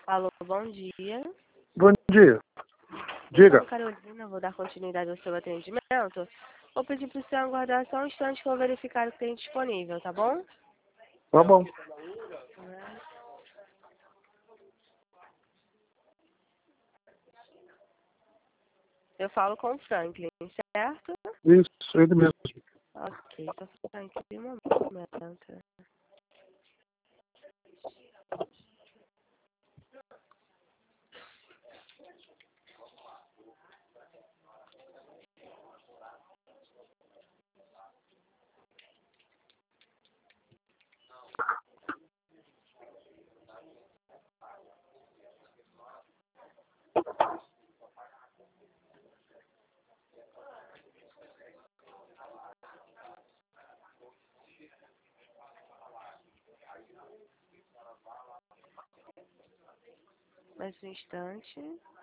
Alô, bom dia. Bom dia. Eu Diga. sou a Carolina, vou dar continuidade ao seu atendimento. Vou pedir para o senhor aguardar só um instante que eu vou verificar o que tem disponível, tá bom? Tá bom. Eu falo com o Franklin, certo? Isso, ele mesmo. Ok, só Franklin, um momento. Mais um instante.